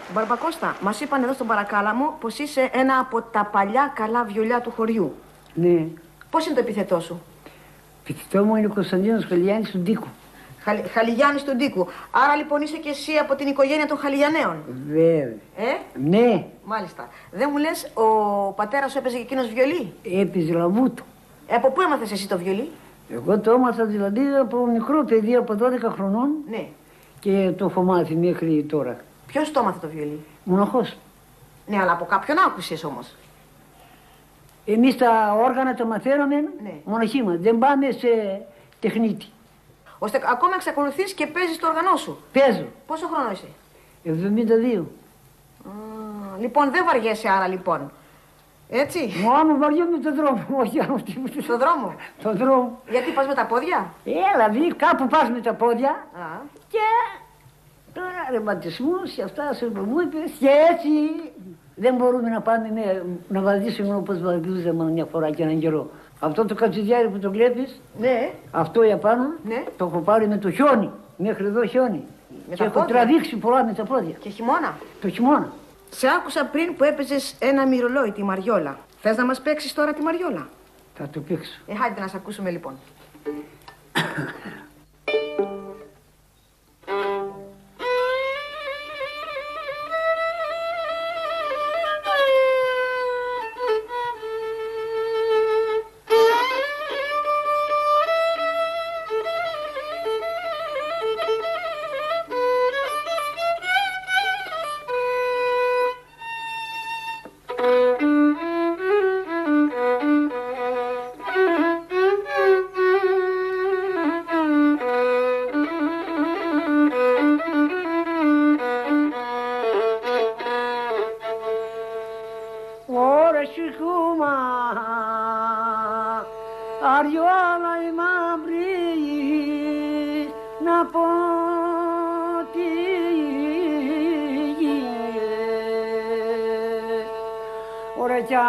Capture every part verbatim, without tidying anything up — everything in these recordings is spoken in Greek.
Μπαρμπακώστα, μας είπαν εδώ στον Παρακάλαμο πως είσαι ένα από τα παλιά καλά βιολιά του χωριού. Ναι. Πώς είναι το επιθετό σου? Επιθετό μου είναι ο Κωνσταντίνος Χαλιγιάννης του Ντίκου. Χαλι... Χαλιγιάννης του Ντίκου. Άρα λοιπόν είσαι και εσύ από την οικογένεια των Χαλιγιαννέων. Βέβαια. Ε? Ναι. Μάλιστα. Δεν μου λες, ο πατέρας σου έπαιζε και εκείνος βιολί? Έπαιζε λαβούτο. Ε, από πού έμαθες εσύ το βιολί? Εγώ το έμαθα δηλαδή από μικρό παιδί, από δώδεκα χρονών. Ναι. Και το έχω μάθει μέχρι τώρα. Ποιος το έμαθε το βιολί? Μοναχός. Ναι, αλλά από κάποιον άκουσες όμως. Εμείς τα όργανα τα μαθαίναμε, ναι. Μοναχοί μας. Δεν πάμε σε τεχνίτη. Ώστε ακόμα εξακολουθείς και παίζεις το όργανό σου? Παίζω. Πόσο χρόνο είσαι? εβδομήντα δύο. Α, λοιπόν, δεν βαριέσαι άρα λοιπόν. Έτσι. Μόνο βαριόμαι τον δρόμο, όχι άλλο τίποτα. Στον δρόμο. Στον δρόμο. Γιατί πας με τα πόδια? Έλα, δει, κάπου πας με τα πόδια. Α. Και τώρα ρευματισμούς και αυτά σου που μου είπες. Και έτσι δεν μπορούμε να πάμε με, να βαδίσουμε όπως βαδίζαμε μια φορά και έναν καιρό. Αυτό το κατσιδιάρι που το βλέπεις, ναι. Αυτό για πάνω, ναι. Το έχω πάρει με το χιόνι. Μέχρι εδώ χιόνι. Με και έχω τραβήξει πολλά με τα πόδια. Και χειμώνα. Το χειμώνα. Σε άκουσα πριν που έπαιζες ένα μυρολόι, τη Μαριόλα. Θες να μας παίξεις τώρα τη Μαριόλα? Θα το παίξω. Ε, χάιντε να σε ακούσουμε λοιπόν. Αριόλα η μαύρη να πω τι ωραία κι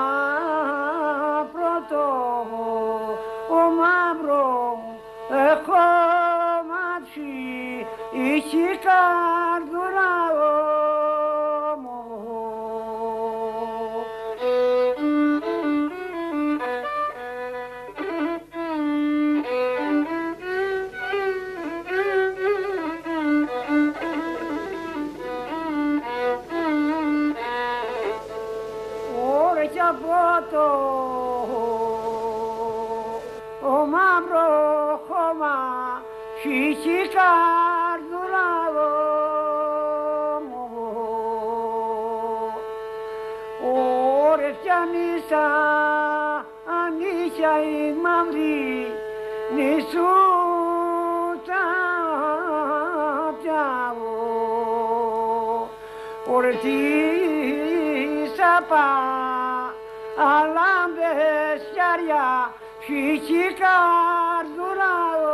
πρώτο ο μαύρο έχω μάτσι είχε καρδούλα το ο μαύρο χώμα χύχει καρδούλα μου ωρε φτιανίσα ανήσια η μαύρη νησού τα πιάβω ωρε τι σαπά αλάμπες γιαριά χύχει καρδούλα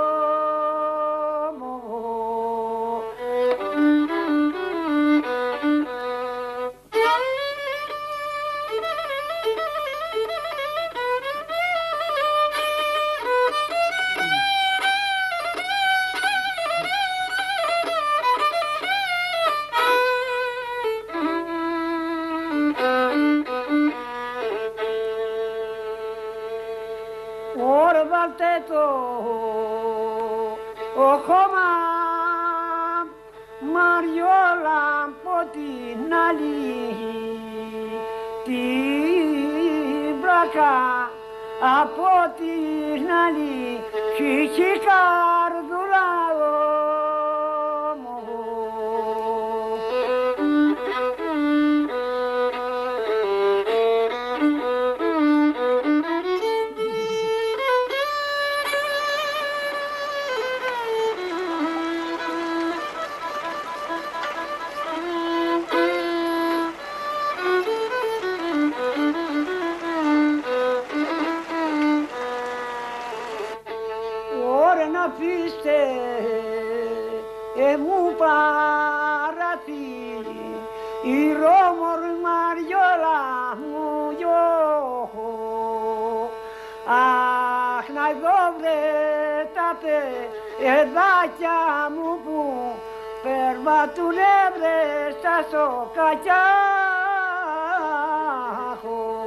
μου. Βάλτε το ο χώμα Μαριόλα από την άλλη την μπλάκα από την άλλη χύχει καρδούλα μου. Αφήστε ε, μου παραθύρι η ρόμορη Μαριόλα μου γιώχο. Αχ, να δω βρε τα παιδάκια μου που περπατούνε βρε στα σοκακιά.